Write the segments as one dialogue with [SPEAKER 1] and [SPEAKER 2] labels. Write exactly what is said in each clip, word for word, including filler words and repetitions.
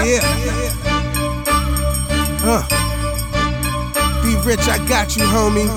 [SPEAKER 1] Yeah. Uh. Be rich, I got you, homie.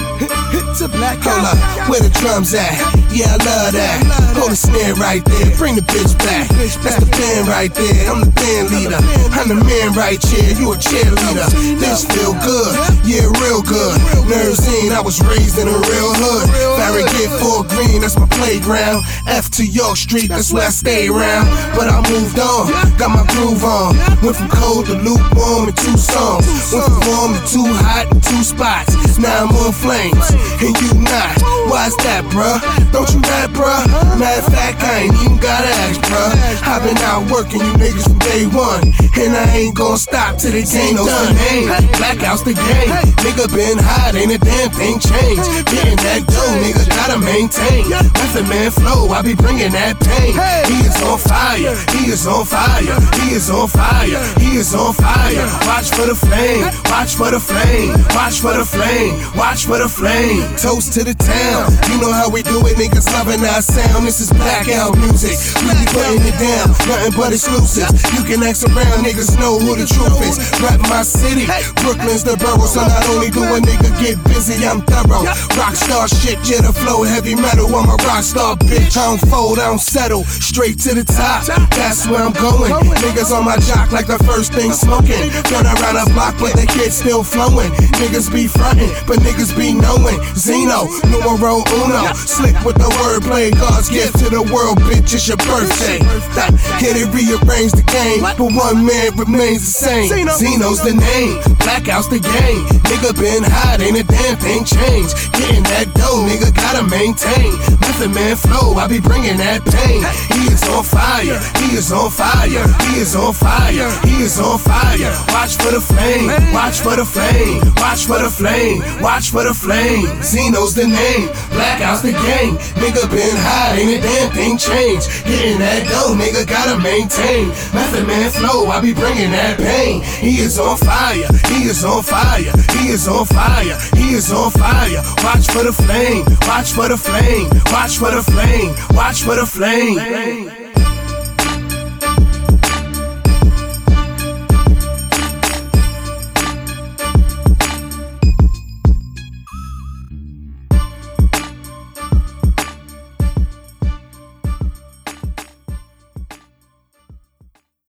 [SPEAKER 1] To black, hold up, where the drums at? Yeah, I love that. Hold the snare right there, bring the bitch back. That's the band right there, I'm the band leader. I'm the man right here, you a cheerleader. This feel good, yeah, real good. Nerves in, I was raised in a real hood. Farragut, Fort Greene, that's my playground. F to York Street, that's where I stay around. But I moved on, got my groove on. Went from cold to lukewarm in two songs. Went from warm to too hot in two spots. Now I'm on flames, and you not. Why's that, bruh? Don't you rap, bruh? Matter of fact, I ain't even gotta ask, bruh. I've been out working you niggas from day one, and I ain't gon' stop till the game done. Blackout's the game. Nigga been hot, ain't a damn thing changed. Getting that dough, nigga gotta maintain. Method Man flow, I be bringing that pain. He is on fire, he is on fire, he is on fire, he is on fire. Watch for the flame, watch for the flame, watch for the flame, watch for the flame. Toast to the town, you know how we do it, niggas loving our sound. This is blackout music, we be putting it down, nothing but exclusives. You can ask around, niggas know who the truth is. Rap my city, Brooklyn's the borough, so not only do a nigga get busy, I'm thorough. Rockstar shit, yeah, the flow heavy metal, I'm a rockstar bitch. I don't fold, I don't settle, straight to the top, that's where I'm going. Niggas on my jock like the first thing smoking. Run around the block, but the kid's still flowing. Niggas be frontin', but niggas be knowing. Zeno, numero uno, slick with the wordplay. God's gift to the world, bitch, it's your birthday. Can it rearrange the game, but one man remains the same. Zeno's the name, Blackout's the game. Nigga been hot, ain't a damn thing changed. Getting that dough, nigga gotta maintain. Method Man flow, I be bringing that pain. He is on fire, he is on fire, he is on fire, he is on fire. Watch for the flame, watch for the flame, watch for the flame, watch for the flame. Zeno's the name, Blackout's the game. Nigga been hot, ain't a damn thing changed. Getting that dough, nigga gotta maintain. Method Man flow, I be bringing that pain. He is on fire, he is on fire, he is on fire, he is on fire. Watch for the flame, watch for the flame, watch for the flame, watch for the flame.